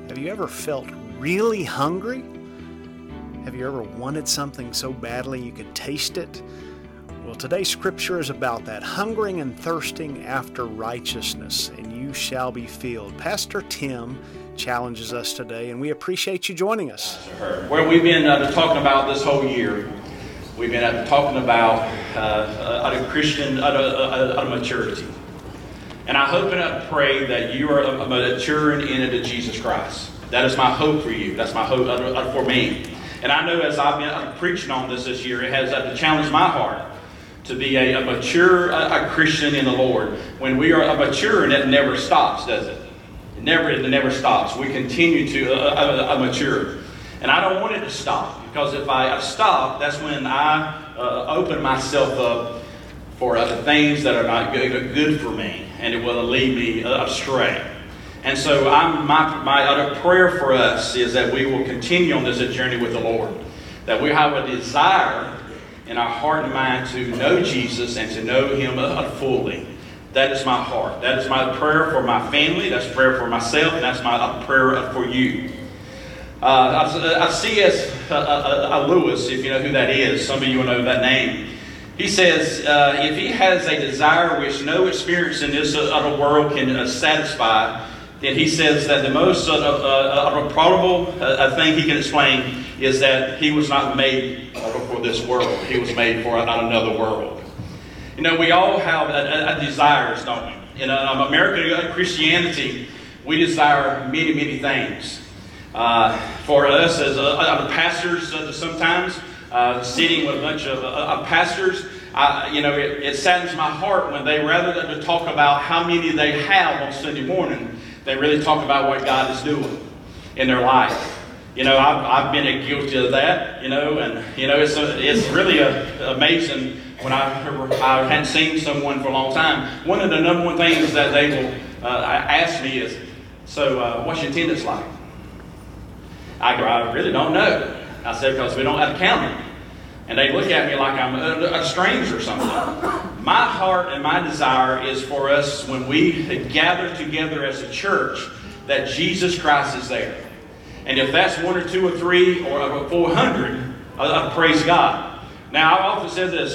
Have you ever felt really hungry? Have you ever wanted something so badly you could taste it? Well, today's scripture is about that, hungering and thirsting after righteousness, and you shall be filled. Pastor Tim challenges us today, and we appreciate you joining us. Where we've been talking about this whole year, we've been talking about a Christian maturity. And I hope and I pray that you are maturing into Jesus Christ. That is my hope for you. That's my hope for me. And I know as I've been preaching on this year, it has challenged my heart to be a mature Christian in the Lord. When we are maturing, it never stops, does it? It never stops. We continue to mature. And I don't want it to stop, because if I stop, that's when I open myself up for other things that are not good for me, and it will lead me astray. And so my prayer for us is that we will continue on this journey with the Lord, that we have a desire in our heart and mind to know Jesus and to know Him fully. That is my heart. That is my prayer for my family. That's prayer for myself, and that's my prayer for you. C.S. Lewis, if you know who that is, some of you will know that name. He says, if he has a desire which no experience in this other world can satisfy, then he says that the most probable thing he can explain is that he was not made for this world. He was made for another world. You know, we all have desires, don't we? In American Christianity, we desire many, many things. For us as pastors, sometimes sitting with a bunch of pastors, it saddens my heart when they, rather than talk about how many they have on Sunday morning, they really talk about what God is doing in their life. You know, I've been guilty of that. It's really amazing when I hadn't seen someone for a long time. One of the number one things that they will ask me is, "So, what's your attendance like?" I really don't know. I said, because we don't have a calendar. And they look at me like I'm a stranger or something. My heart and my desire is for us, when we gather together as a church, that Jesus Christ is there. And if that's 1 or 2 or 3 or 400, praise God. Now, I've often said this,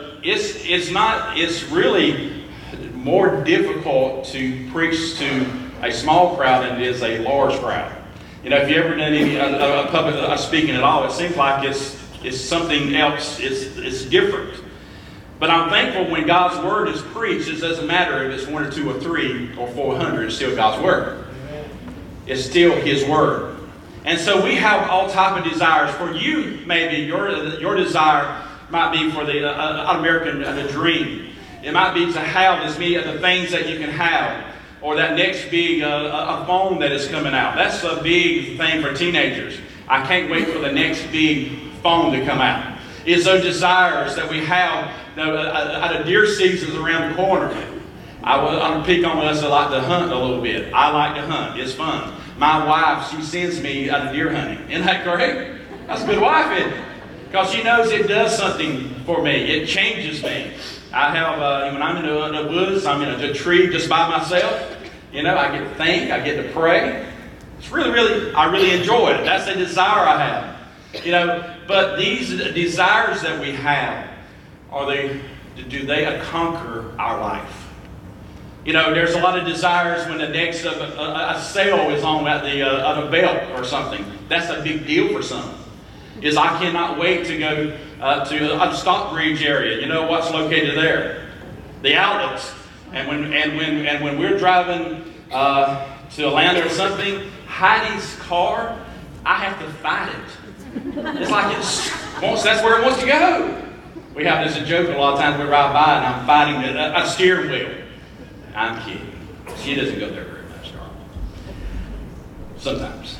it's really more difficult to preach to a small crowd than it is a large crowd. If you ever done any public speaking at all, it seems like it's something else. It's different. But I'm thankful when God's Word is preached, it doesn't matter if it's 1 or 2 or 3 or 400, it's still God's Word. It's still His Word. And so we have all type of desires. For you, maybe your desire might be for the American dream. It might be to have as many of the things that you can have. Or that next big a phone that is coming out. That's a big thing for teenagers. I can't wait for the next big phone to come out. It's those desires that we have out of deer seasons around the corner. On the peak on us, I like to hunt a little bit. I like to hunt. It's fun. My wife, she sends me out of deer hunting. Isn't that great? That's a good wife, isn't it? Because she knows it does something for me. It changes me. I have, when I'm in the woods, I'm in a tree just by myself. I get to think, I get to pray. It's I really enjoy it. That's a desire I have. But these desires that we have, do they conquer our life? There's a lot of desires when the next a sale is on at the belt or something. That's a big deal for some. I cannot wait to go to the Stockbridge area. You know what's located there? The outlets. And when we're driving to Atlanta or something, Heidi's car, I have to fight it. It's like that's where it wants to go. We have this joke a lot of times we ride by and I'm fighting a steering wheel. I'm kidding. She doesn't go there very much, darling. Sometimes.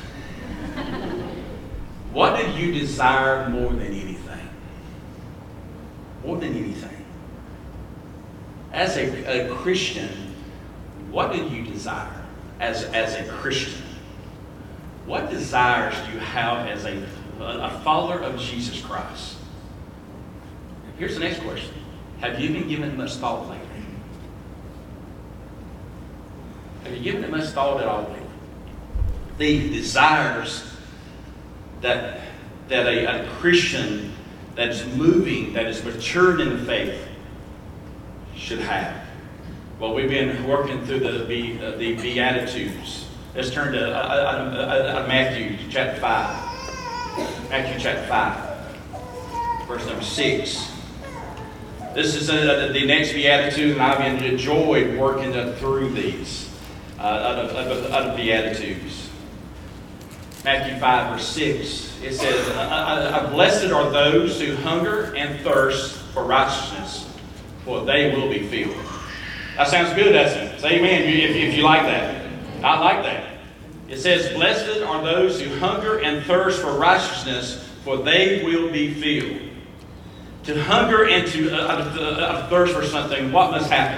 What do you desire more than anything? More than anything. As a Christian, what do you desire as a Christian? What desires do you have as a follower of Jesus Christ? Here's the next question. Have you been given much thought lately? Have you given it much thought at all lately? the desires that a Christian that is moving, that is matured in the faith, should have. Well, we've been working through the Beatitudes. Let's turn to Matthew chapter 5. Matthew chapter 5, verse number 6. This is the next Beatitude, and I've enjoyed working through these out of Beatitudes. Matthew 5, verse 6. It says, "Blessed are those who hunger and thirst for righteousness, for they will be filled." That sounds good, doesn't it? Say amen if you like that. I like that. It says, "Blessed are those who hunger and thirst for righteousness, for they will be filled." To hunger and to thirst for something, what must happen?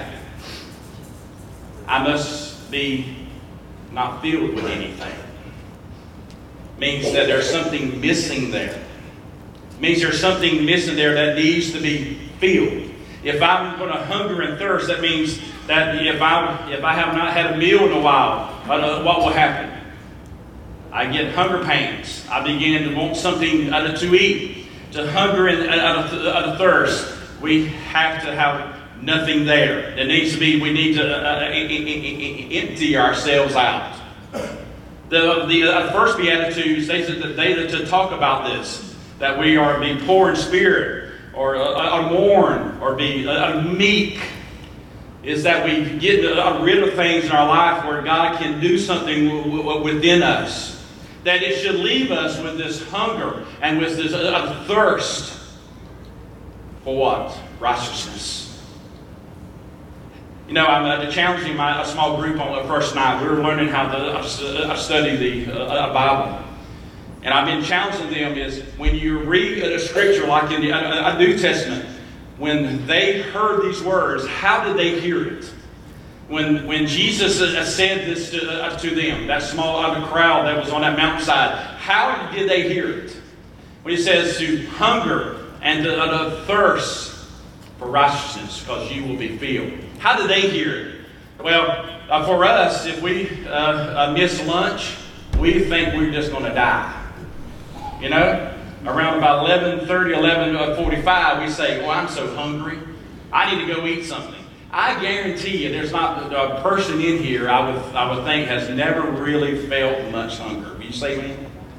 I must be not filled with anything. Means that there's something missing there. Means there's something missing there that needs to be filled. If I'm going to hunger and thirst, that means that if I have not had a meal in a while, what will happen? I get hunger pangs. I begin to want something to eat. To hunger and out of thirst, we have to have nothing there. There needs to be. We need to empty ourselves out. The first Beatitudes, they to talk about this, that we are be poor in spirit, or mourn, or be meek, is that we get rid of things in our life where God can do something within us. That it should leave us with this hunger and with this thirst for what? Righteousness. You know, I'm challenging a small group on the first night. We were learning how to study the Bible. And I've been challenging them is when you read a scripture like in the New Testament, when they heard these words, how did they hear it? When Jesus said this to them, that small crowd that was on that mountainside, how did they hear it? When he says to hunger and to thirst for righteousness, because you will be filled. How did they hear it? Well, for us, if we miss lunch, we think we're just going to die. You know, around about 11:30, 11:45, we say, "Well, I'm so hungry. I need to go eat something." I guarantee you, there's not a person in here I would think has never really felt much hunger. Will you say me?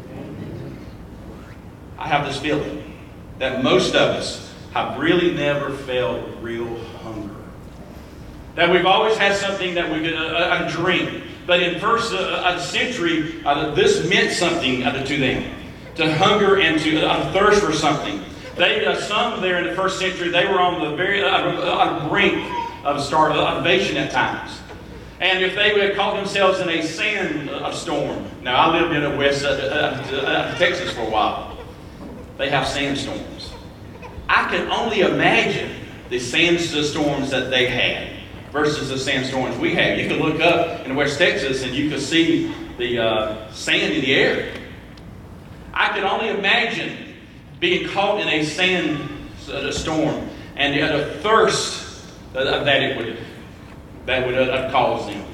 I have this feeling that most of us have really never felt real hunger. That we've always had something that we could drink. But in first century, this meant something to them. To hunger and to thirst for something. Some there in the first century, they were on the very brink of starvation at times. And if they would call themselves in a sandstorm. Now, I lived in west Texas for a while. They have sandstorms. I can only imagine the sandstorms that they had versus the sandstorms we have. You can look up in West Texas and you can see the sand in the air. I can only imagine being caught in a sandstorm and the thirst that would cause them.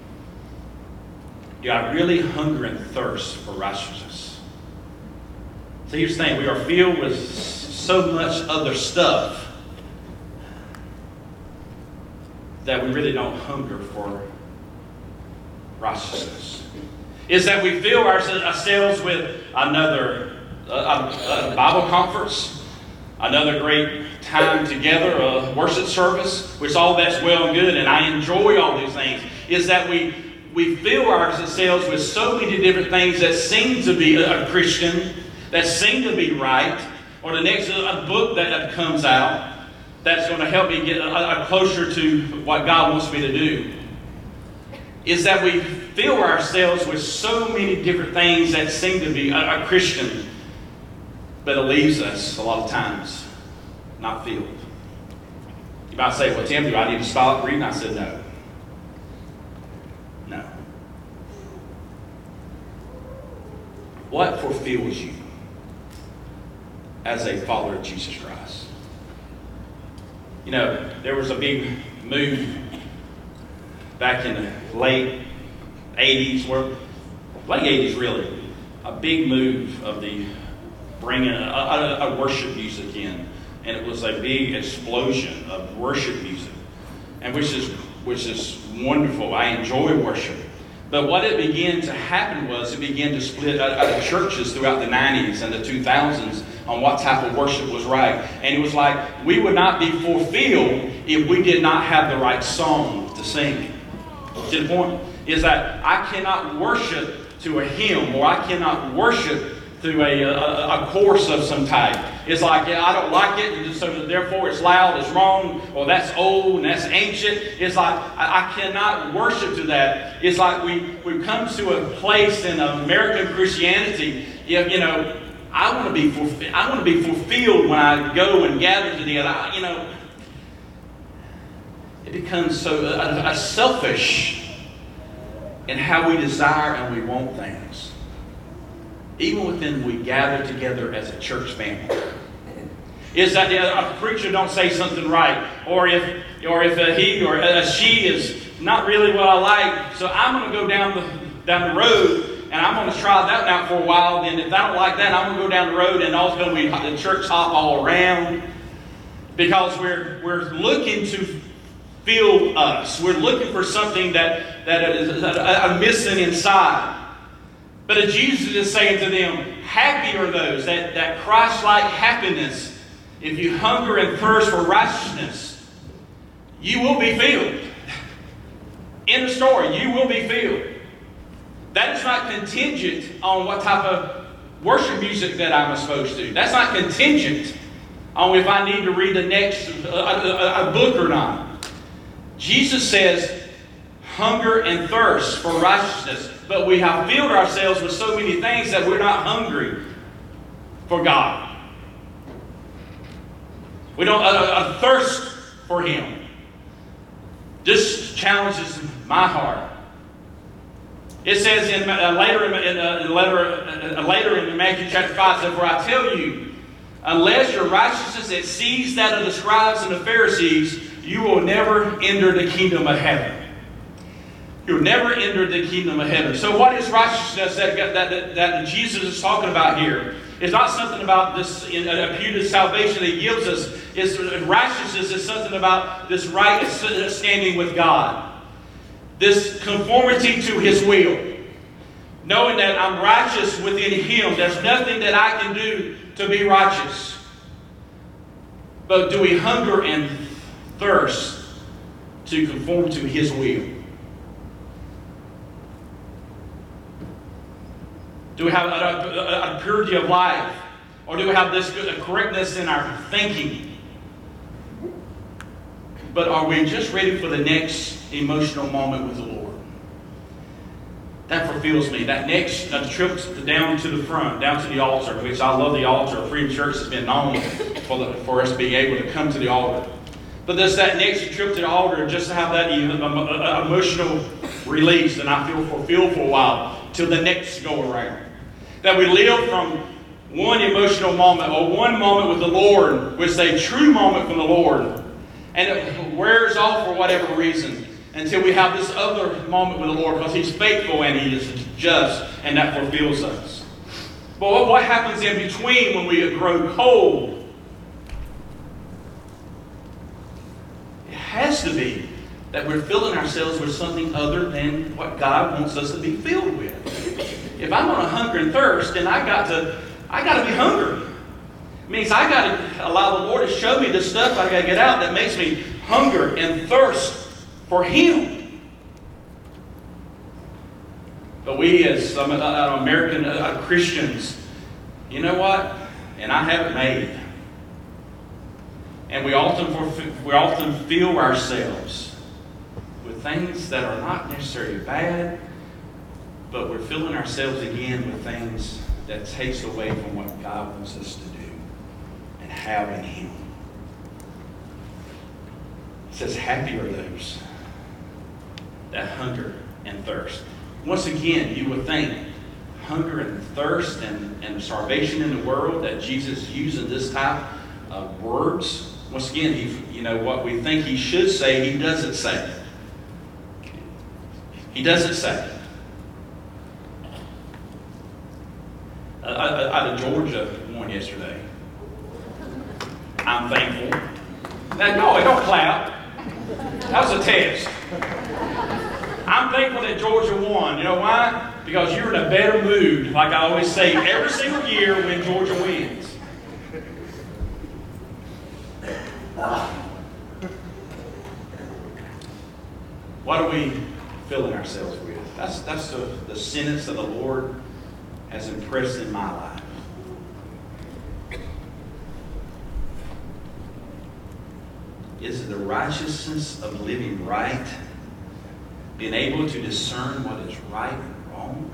Do I really hunger and thirst for righteousness? So here's the thing, we are filled with so much other stuff that we really don't hunger for righteousness. Is that we fill ourselves with another Bible conference, another great time together, a worship service, which all that's well and good, and I enjoy all these things, is that we fill ourselves with so many different things that seem to be a Christian, that seem to be right, or the next book that comes out that's going to help me get closer to what God wants me to do, is that we fill ourselves with so many different things that seem to be a Christian, but it leaves us a lot of times not filled. You might say, "Well, Tim, do I need to stop reading?" I said, no. No. What fulfills you as a follower of Jesus Christ? You know, there was a big move back in the late 80s where late 80s really, a big move of the bringing a worship music in. And it was a big explosion of worship music, and which is wonderful. I enjoy worship. But what it began to happen was it began to split out churches throughout the 90s and the 2000s on what type of worship was right. And it was like we would not be fulfilled if we did not have the right song to sing. See the point? Is that I cannot worship to a hymn, or I cannot worship through a chorus of some type. It's like, yeah, I don't like it, and so therefore it's loud, it's wrong, or that's old, and that's ancient. It's like, I cannot worship to that. It's like we've come to a place in American Christianity, you know, I want to be fulfilled when I go and gather together. You know, it becomes so selfish in how we desire and we want things. Even within we gather together as a church family. Is that a preacher don't say something right, or if a he or a she is not really what I like, so I'm going to go down the road and I'm going to try that out for a while. Then if I don't like that, I'm going to go down the road and also going to be the church hop all around, because we're looking to fill us. We're looking for something that is missing inside. But as Jesus is saying to them, happy are those, that Christ-like happiness. If you hunger and thirst for righteousness, you will be filled. In the story, you will be filled. That is not contingent on what type of worship music that I'm exposed to. That's not contingent on if I need to read the next a book or not. Jesus says, hunger and thirst for righteousness. But we have filled ourselves with so many things that we're not hungry for God. We don't a thirst for Him. This challenges my heart. It says later in Matthew chapter 5, says, "For I tell you, unless your righteousness exceeds that of the scribes and the Pharisees, you will never enter the kingdom of heaven." You'll never enter the kingdom of heaven. So what is righteousness that Jesus is talking about here? It's not something about this imputed salvation that He gives us. Righteousness is something about this right standing with God. This conformity to His will. Knowing that I'm righteous within Him. There's nothing that I can do to be righteous. But do we hunger and thirst to conform to His will? Do we have a purity of life? Or do we have this correctness in our thinking? But are we just ready for the next emotional moment with the Lord? That fulfills me. That next trip down to the front, down to the altar, which I love the altar. Freedom Church has been known for us being able to come to the altar. But there's that next trip to the altar, and just to have that emotional release, and I feel fulfilled for a while till the next go around. That we live from one emotional moment or one moment with the Lord, which is a true moment from the Lord, and it wears off for whatever reason until we have this other moment with the Lord, because He's faithful and He is just, and that fulfills us. But what happens in between when we grow cold? It has to be that we're filling ourselves with something other than what God wants us to be filled with. If I'm on a hunger and thirst, then I got to be hungry. It means I got to allow the Lord to show me the stuff I got to get out that makes me hunger and thirst for Him. But we as American Christians, you know what? And I have it made. And we often fill ourselves with things that are not necessarily bad, but we're filling ourselves again with things that takes away from what God wants us to do and have in Him. It says, happy are those that hunger and thirst. Once again, you would think hunger and thirst and starvation in the world, that Jesus using this type of words. Once again, what we think He should say, He doesn't say. He doesn't say. Out of Georgia won yesterday. I'm thankful. Now, no, don't clap. That was a test. I'm thankful that Georgia won. You know why? Because you're in a better mood, like I always say, every single year when Georgia wins. What are we filling ourselves with? That's the sentence that the Lord has impressed in my life. Is it the righteousness of living right? Being able to discern what is right and wrong?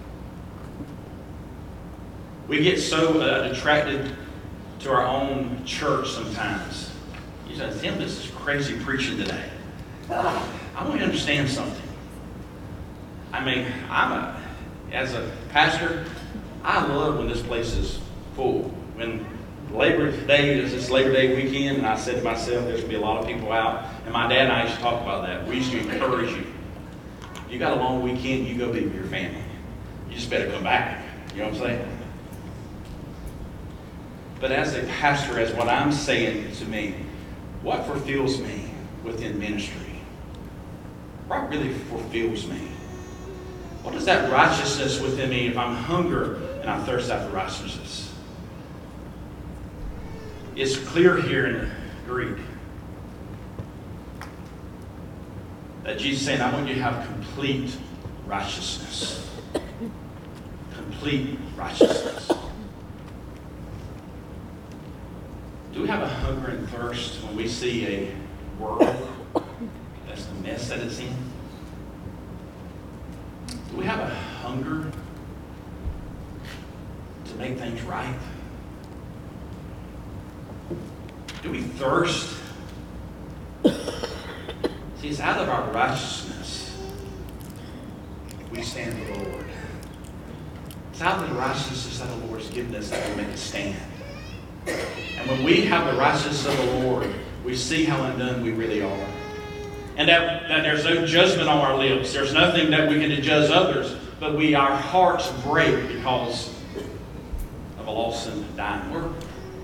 We get so attracted to our own church sometimes. You say, Tim, this is crazy preaching today. I want you to understand something. I mean, as a pastor, I love when this place is full. When Labor Day is this Labor Day weekend, and I said to myself, there's going to be a lot of people out. And my dad and I used to talk about that. We used to encourage you. You got a long weekend, you go be with your family. You just better come back. You know what I'm saying? But as a pastor, as what I'm saying to me, what fulfills me within ministry? What really fulfills me? What is that righteousness within me if I'm hunger and I thirst after righteousness? It's clear here in Greek that Jesus is saying, I want you to have complete righteousness. Complete righteousness. Do we have a hunger and thirst when we see a world that's the mess that it's in? Do we have a hunger to make things right? Do we thirst? See, it's out of our righteousness we stand for the Lord. It's out of the righteousness that the Lord's given us that we make a stand. And when we have the righteousness of the Lord, we see how undone we really are. And that there's no judgment on our lips. There's nothing that we can judge others, but our hearts break because of a lost and dying world.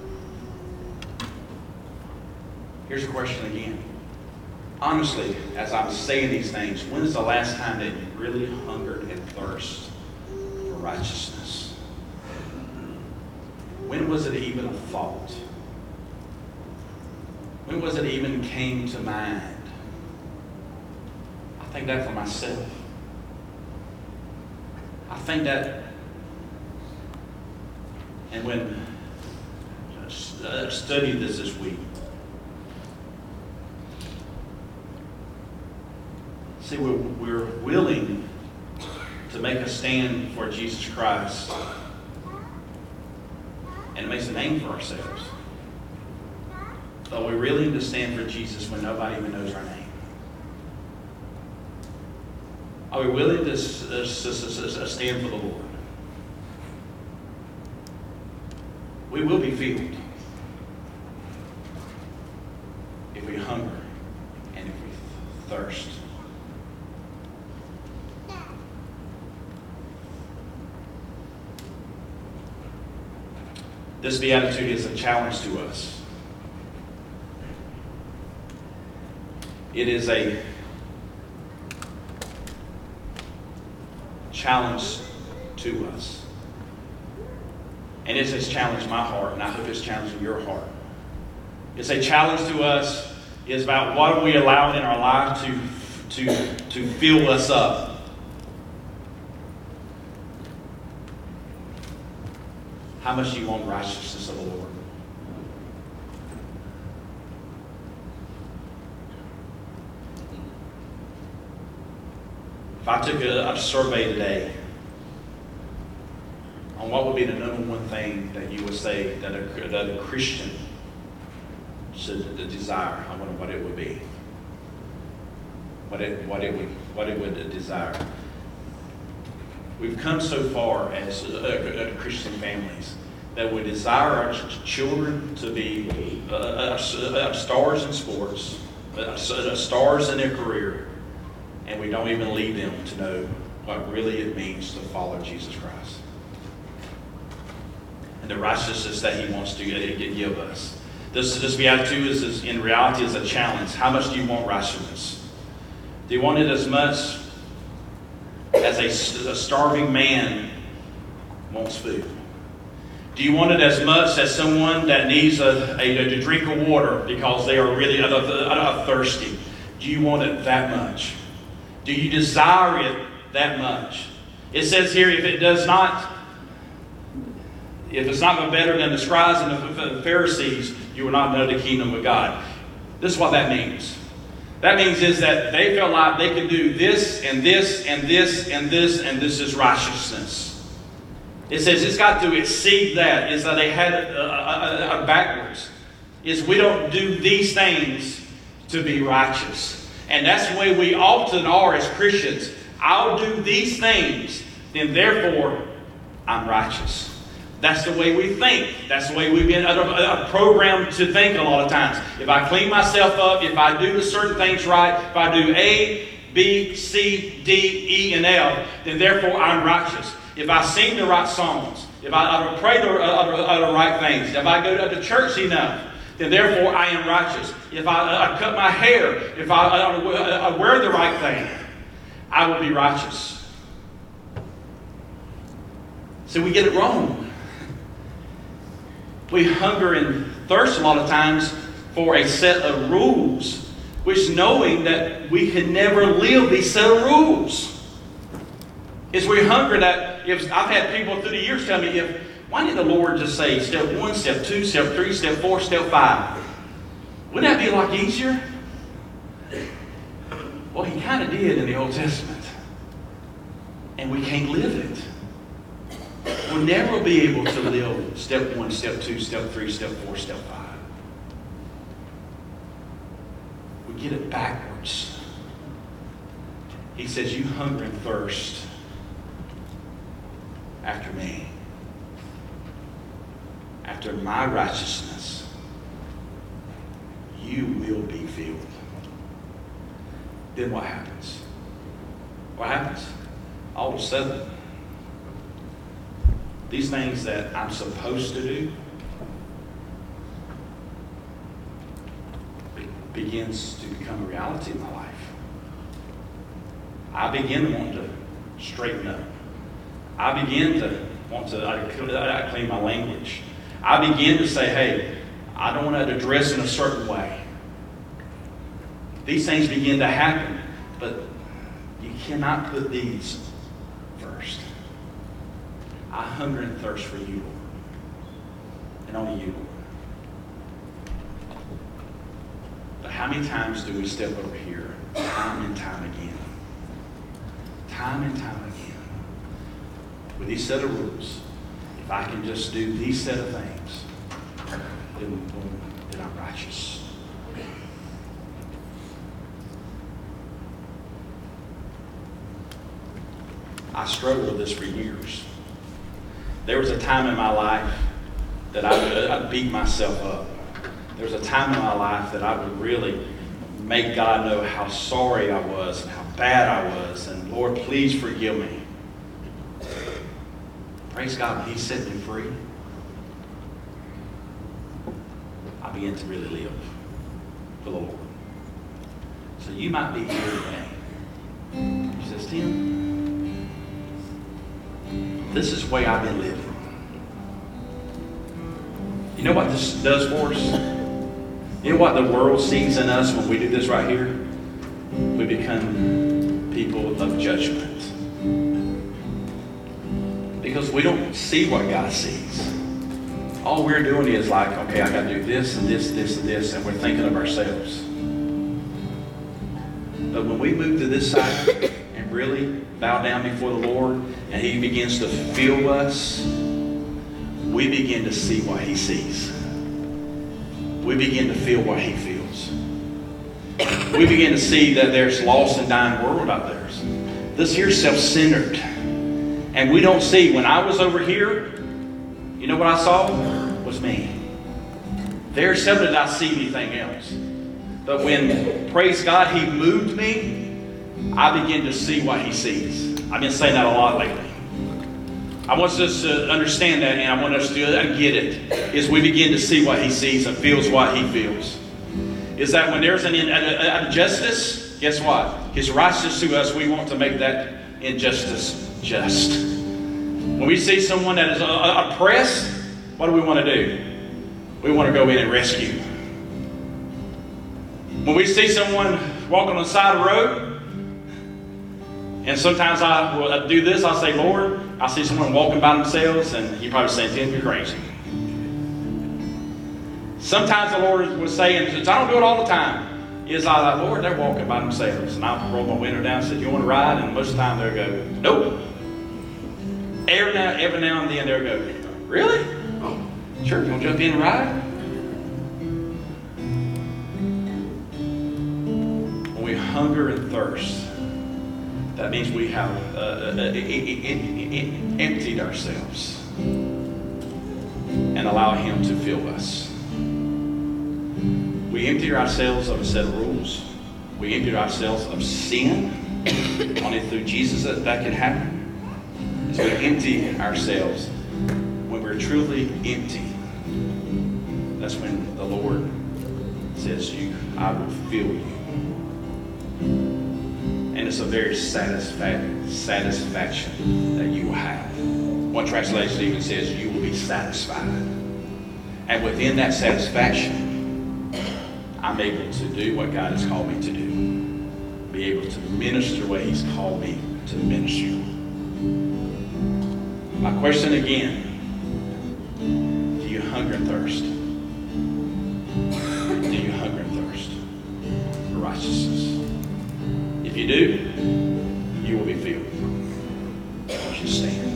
Here's the question again. Honestly, as I'm saying these things, when is the last time that you really hungered and thirsted for righteousness? When was it even a thought? When was it even came to mind? I think that for myself. I think that, and when I studied this week, see, we're willing to make a stand for Jesus Christ and it makes a name for ourselves. But we're willing to stand for Jesus when nobody even knows our name. Are we willing to stand for the Lord? We will be filled if we hunger and if we thirst. This beatitude is a challenge to us. It is a challenge to us. And it has challenged my heart, and I hope it's challenging your heart. It's a challenge to us. It's about what are we allowing in our life to fill us up. How much do you want righteousness of the Lord? If I took a survey today on what would be the number one thing that you would say that a Christian should desire, I wonder what it would be. What it would desire. We've come so far as Christian families that we desire our children to be stars in sports, stars in their career, and we don't even leave them to know what really it means to follow Jesus Christ. and the righteousness that He wants to give us. This beatitude is in reality is a challenge. How much do you want righteousness? Do you want it as much as a starving man wants food? Do you want it as much as someone that needs a drink of water because they are really thirsty? Do you want it that much? Do you desire it that much? It says here, if it's not better than the scribes and the Pharisees, you will not know the kingdom of God. This is what that means. That means is that they felt like they could do this and this and this and this, and this is righteousness. It says it's got to exceed that. Is that they had it backwards. Is we don't do these things to be righteous. And that's the way we often are as Christians. I'll do these things, then therefore I'm righteous. That's the way we think. That's the way we've been programmed to think a lot of times. If I clean myself up, if I do the certain things right, if I do A, B, C, D, E, and F, then therefore I'm righteous. If I sing the right songs, if I pray the right things, if I go to church enough, then therefore I am righteous. If I cut my hair, if I wear the right thing, I will be righteous. So we get it wrong. We hunger and thirst a lot of times for a set of rules, which knowing that we can never live these set of rules. It's we hunger that, if I've had people through the years tell me, why didn't the Lord just say step 1, step 2, step 3, step 4, step 5? Wouldn't that be a lot easier? Well, He kind of did in the Old Testament. And we can't live it. We'll never be able to live step 1, step 2, step 3, step 4, step 5. We get it backwards. He says, you hunger and thirst after me, after my righteousness, you will be filled. Then what happens? What happens? All of a sudden, these things that I'm supposed to do begins to become a reality in my life. I begin to want to straighten up. I begin to want to clean my language. I begin to say, hey, I don't want to dress in a certain way. These things begin to happen, but you cannot put these first. I hunger and thirst for you, Lord, and only you, Lord. But how many times do we step over here, time and time again? Time and time again. With these set of rules, if I can just do these set of things, then I'm righteous. I struggled with this for years. There was a time in my life that I'd beat myself up. There was a time in my life that I would really make God know how sorry I was and how bad I was. And Lord, please forgive me. Praise God, when He set me free, I began to really live for the Lord. So you might be here today. He says, Tim, this is the way I've been living. You know what this does for us? You know what the world sees in us when we do this right here? We become people of judgment. Because we don't see what God sees. All we're doing is like, okay, I got to do this and this, this and this, and we're thinking of ourselves. But when we move to this side and really bow down before the Lord, and He begins to fill us, we begin to see what He sees. We begin to feel what He feels. We begin to see that there's lost and dying world out there. This here's self-centered. And we don't see. When I was over here, you know what I saw? Was me. There's seldom did I see anything else. But when, praise God, He moved me, I began to see what He sees. I've been saying that a lot lately. I want us to understand that, and I want us to get it, is we begin to see what he sees and feels what he feels. Is that when there's an injustice, guess what? His righteousness to us, we want to make that injustice just. When we see someone that is oppressed, what do we want to do? We want to go in and rescue. When we see someone walking on the side of the road, and sometimes I will do this, I'll say, Lord, I see someone walking by themselves, and He probably saying, Tim, you're crazy. Sometimes the Lord will say, and since I don't do it all the time, is I like, Lord, they're walking by themselves. And I'll roll my window down and say, you want to ride? And most of the time they'll go, nope. Every now and then they'll go, really? Oh, sure, you want to jump in and ride? When we hunger and thirst, that means we have emptied ourselves and allow Him to fill us. We empty ourselves of a set of rules. We empty ourselves of sin. Only through Jesus that can happen. So we empty ourselves. When we're truly empty, that's when the Lord says, I will fill you. And it's a very satisfaction that you will have. One translation even says you will be satisfied. And within that satisfaction, I'm able to do what God has called me to do. Be able to minister what He's called me to minister. My question again, do you hunger and thirst? Do you hunger and thirst for righteousness? If you do, you will be filled. Won't you stand?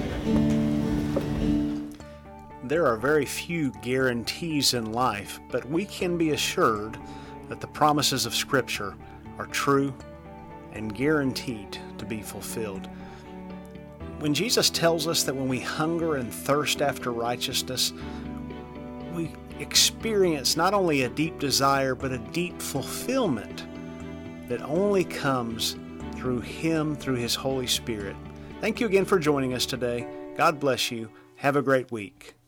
There are very few guarantees in life, but we can be assured that the promises of Scripture are true and guaranteed to be fulfilled. When Jesus tells us that when we hunger and thirst after righteousness, we experience not only a deep desire, but a deep fulfillment that only comes through Him, through His Holy Spirit. Thank you again for joining us today. God bless you. Have a great week.